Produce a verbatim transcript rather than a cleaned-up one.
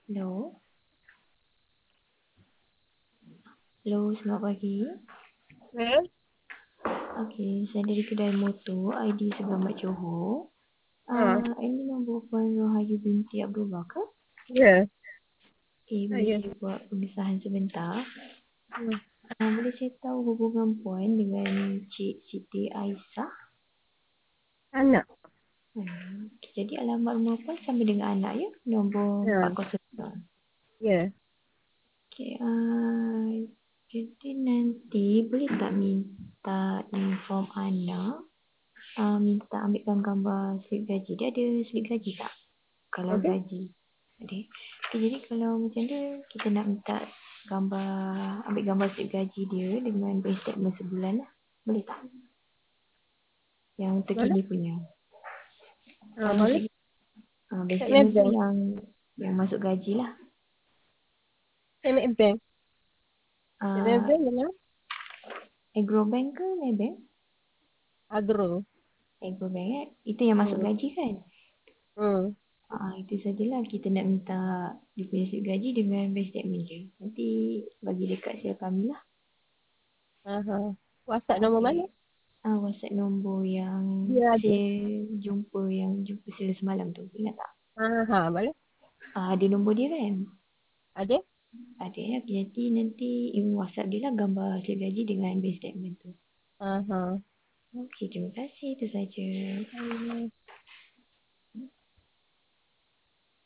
Hello. Hello, selamat pagi. Eh? Okey, saya dari kedai motor I D Segamat Johor. Ha, Ah, ini nombor Puan Rohayu binti Abdullah ke? ya. Okey, Ha, boleh ya. saya buat pemisahan sebentar. Hmm. Ah, boleh saya tahu hubungan Puan dengan Cik Siti Aisyah? Anak. Hmm. Jadi alamat rumah Puan sama dengan anak ya? Nombor Ya. empat kosong lima. Ya. Okey, ah, jadi nanti boleh tak minta inform anak? Ah, minta ambilkan gambar slip gaji. Dia ada slip gaji tak? Kalau Okey. gaji. Ada. Okay, jadi kalau macam tu, kita nak minta gambar, ambil gambar slip gaji dia dengan bank statement sebulan lah. Boleh tak? Yang Boleh? terkini punya. Ha, Ah, boleh. maksudnya, ah, bank Statement statement tu bank. yang yang masuk gaji lah. Statement bank. Statement Ah, bank dengan Agrobank ke Maybank? agro. Agrobank eh. Itu yang masuk Hmm. gaji kan? Hmm. Ah, itu sajalah kita nak minta dia punya slip gaji dengan bank statement je. Nanti bagi dekat saya kami lah. Ha, ha. WhatsApp nombor Okey. mana? Ah, WhatsApp nombor yang Dia ada. saya jumpa yang jumpa saya semalam tu. Ingat tak? Ha, ha. Boleh. Ah, ada nombor dia kan? Ada? Ada ya. Jadi nanti in WhatsApp dia lah gambar hasil gaji dengan bank statement tu. Ha, ha. Okey, terima kasih. Itu saja. Hmm.